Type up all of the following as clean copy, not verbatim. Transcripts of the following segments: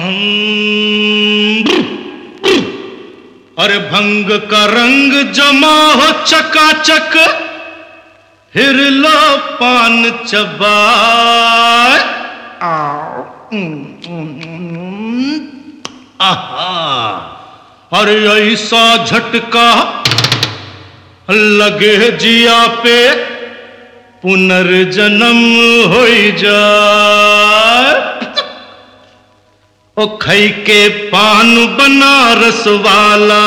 अरे भंग का रंग जमा हो चकाचक, फिर लो पान चबाए। आहा, अरे ऐसा झटका लगे जिया पे, पुनर्जन्म हो जाए। ओ खई के पान बनारस वाला,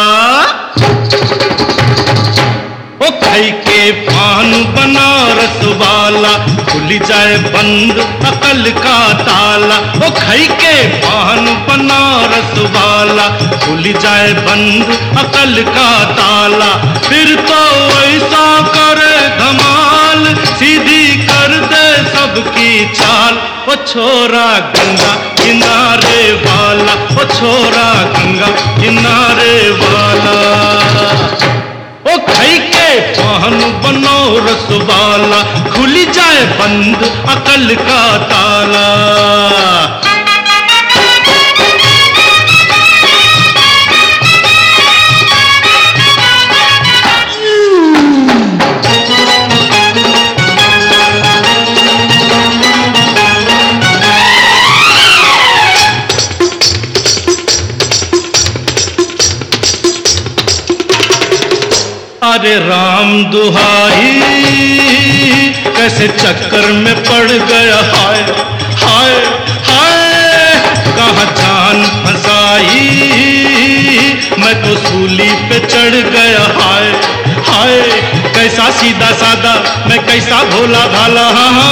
ओ खई के पान बनारस वाला, खुल जाए बंद अकल का ताला। ओ खई के पान बनारस वाला, खुल जाए बंद अकल का ताला। फिर तो ऐसा करे धमाल, सीधी कर दे सबकी चाल। ओ छोरा गंगा किनारे वाला, ओ छोरा गंगा किनारे वाला। ओ खई के पान बनारस वाला, खुल जाए बंद अकल का ताला। अरे राम दुहाई, कैसे चक्कर में पड़ गया। हाय हाय हाय, कहाँ जान फंसाई, मैं तो सूली पे चढ़ गया। हाय हाय, कैसा सीधा सादा, मैं कैसा भोला भाला।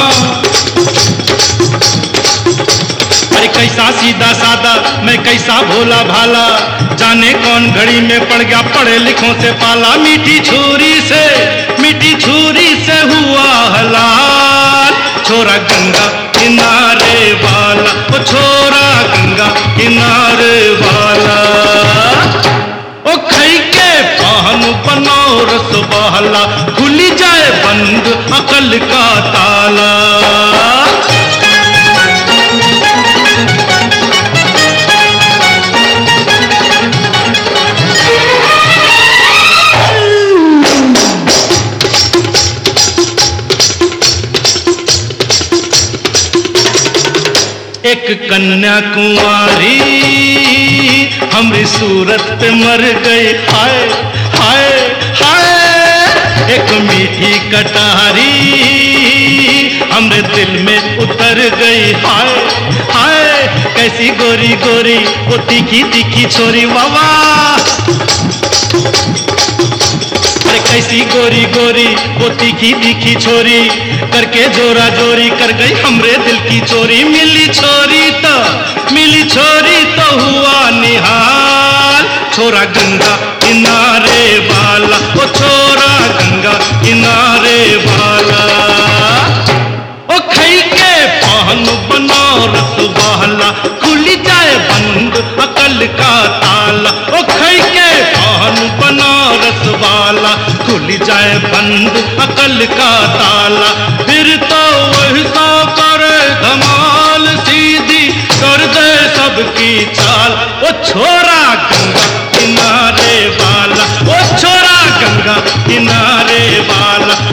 अरे कैसा सीधा सादा, मैं कैसा भोला भाला। जाने कौन घड़ी में पड़ गया पढ़े लिखों से पाला। मीठी छुरी से हुआ हलाल, छोरा गंगा किनारे वाला। ओ छोरा गंगा किनारे वाला। ओ खई के पान बनारस वाला, खुल जाए बंद अकल का ताला। एक कन्या कुंवारी हमरी सूरत पे मर गई। हाय हाय हाय, एक मीठी कटारी हमरे दिल में उतर गई। हाय हाय, कैसी गोरी गोरी वो तीखी तीखी छोरी। वावा, अरे कैसी गोरी गोरी वो तीखी तीखी छोरी, करके जोरा जोरी कर गई हमरे दिल की चोरी। मिली छोरी तो हुआ निहाल, छोरा गंगा किनारे वाला। ओ छोरा गंगा किनारे वाला। ओ खई के पान बनारस वाला, खुल जाए बंद अकल का ताला। ओ खई के पान बनारस वाला, खुल जाए बंद अकल का ताला। फिर तो वैसा करे धमाल, सीधी कर दे सबकी चाल। ओ छोरा गंगा किनारे वाला, ओ छोरा गंगा किनारे वाला।